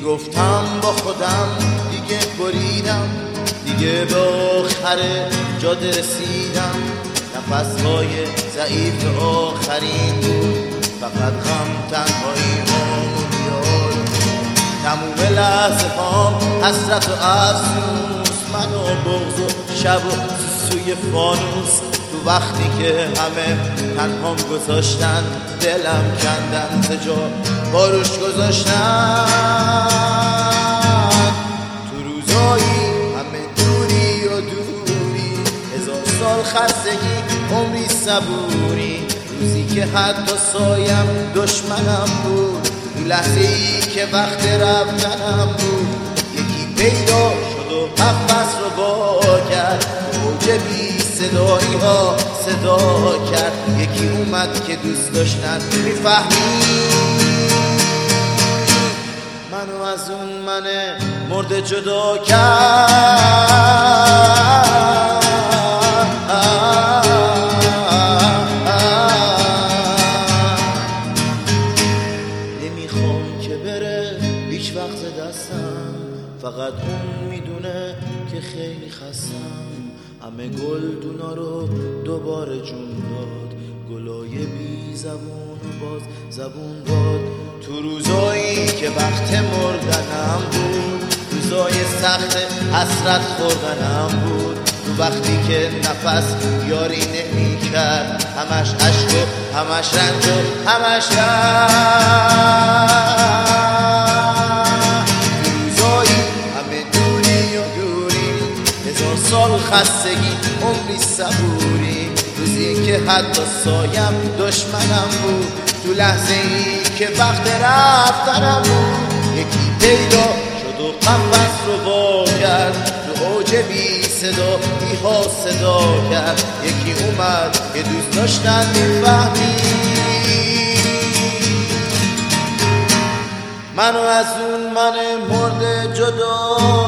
میگفتم با خودم دیگه بریدم، دیگه به آخر جاده رسیدم. نفسهای ضعیف آخرین بود، فقط غم تنهایی هامو بیاد. تموم لحظه هام حسرت و افسوس، من و بغض و شب و سوی فانوس. تو وقتی که همه تنهام گذاشتن، دلم کندن زجا باروش گذاشتن. تو روزایی همه دوری و دوری، 1000 سال خستگی عمری صبوری. روزی که حتی سایم دشمنم بود، تو لحظه ای که وقت رفتنم بود. یکی پیدا شد و نفس رو با کرد، موج بی صدایی ها صدا کرد. یکی اومد که دوست داشتن میفهمی منو از اون من مرده جدا کرد. نمیخوام که بره هیچ وقت دستم، فقط اون میدونه که خیلی خستم. همه گلدونا رو دوباره جون داد، گلای بی زبون و باز زبون داد. تو روزایی که وقت مردنم بود، روزای سخت حسرت خوردنم بود. تو وقتی که نفس یاری نمی کرد، همش عشق و همش رنج و همش سال خستگی عمری صبوری. روزی که حتی سایم دشمنم بود، تو لحظه ای که وقت رفتنم بود. یکی پیدا شد و قفس رو وا کرد، تو اوج بی صدایی ها صدا کرد. یکی اومد که دوست داشتن میفهمی منو از اون من مرده جدا